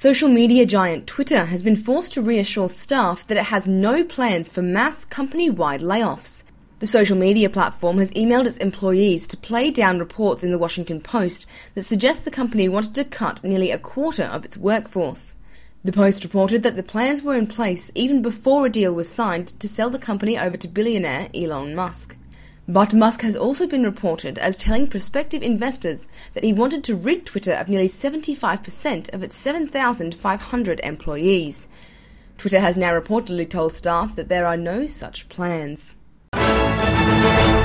Social media giant Twitter has been forced to reassure staff that it has no plans for mass company-wide layoffs. The social media platform has emailed its employees to play down reports in the Washington Post that suggest the company wanted to cut nearly a quarter of its workforce. The Post reported that the plans were in place even before a deal was signed to sell the company over to billionaire Elon Musk. But Musk has also been reported as telling prospective investors that he wanted to rid Twitter of nearly 75% of its 7,500 employees. Twitter has now reportedly told staff that there are no such plans.